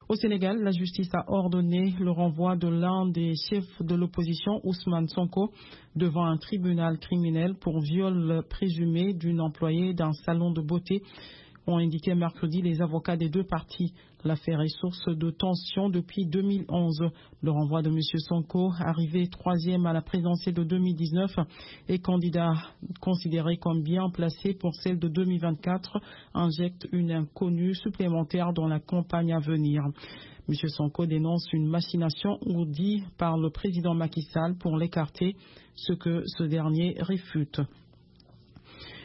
Au Sénégal, la justice a ordonné le renvoi de l'un des chefs de l'opposition, Ousmane Sonko, devant un tribunal criminel pour viol présumé d'une employée d'un salon de beauté, ont indiqué mercredi les avocats des deux parties. L'affaire est source de tension depuis 2011. Le renvoi de M. Sonko, arrivé troisième à la présidentielle de 2019 et candidat considéré comme bien placé pour celle de 2024, injecte une inconnue supplémentaire dans la campagne à venir. M. Sonko dénonce une machination ourdie par le président Macky Sall pour l'écarter, ce que ce dernier réfute.